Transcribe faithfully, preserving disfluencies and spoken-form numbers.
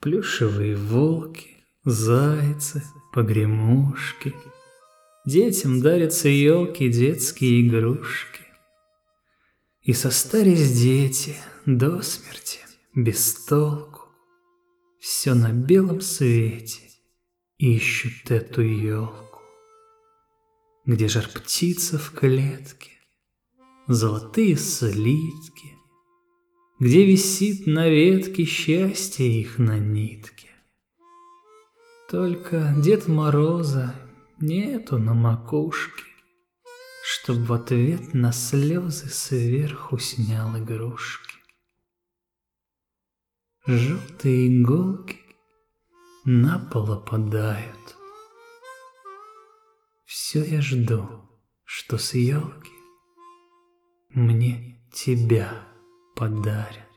плюшевые волки, зайцы, погремушки. Детям дарятся елки, детские игрушки. И состарясь дети до смерти, без толку, все на белом свете ищут эту елку. Где жар птица в клетке, золотые слитки, где висит на ветке счастье их на нитке. Только Дед Мороза нету на макушке, чтоб в ответ на слезы сверху снял игрушки. Желтые иголки на пол опадают. Все я жду, что с елки мне тебя подарят.